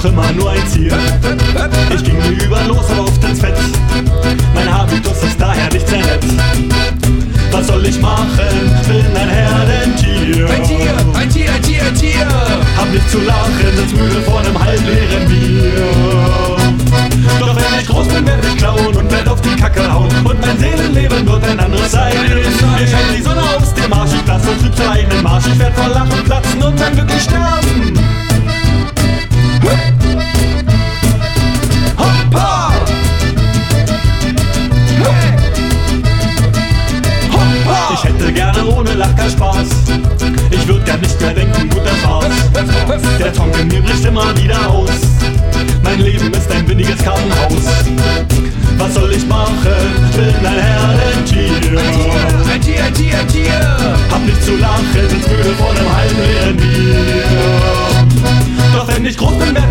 doch immer nur ein Ziel. Ich ging über los, aber oft ins Fett. Mein Habitus ist daher nicht sehr nett. Was soll ich machen? Bin ein Herdentier. Ein Tier, ein Tier, ein Tier, ein Tier. Hab nicht zu lachen, sitz müde vor einem halbleeren Bier. Doch wenn ich groß bin, werd ich klauen und werd auf die Kacke hauen. Und mein Seelenleben wird ein anderes sein. Mir scheint die Sonne aus dem Arsch, ich lass und trüb zur eigenen Marsch. Ich werd vor Lachen platzen und dann wirklich sterben. Hoppa! Hey! Hoppa! Ich hätte gerne ohne Lacher Spaß. Ich würd gern nicht mehr denken, gut, das war's. Der Tonk in mir bricht immer wieder aus. Mein Leben ist ein windiges Kartenhaus. Was soll ich machen? Bin ein Herdentier. Ein Tier, ein Tier, ein Tier. Hab nicht zu lachen, sitz müde vor einem halbleeren Bier. Doch wenn ich groß bin, werd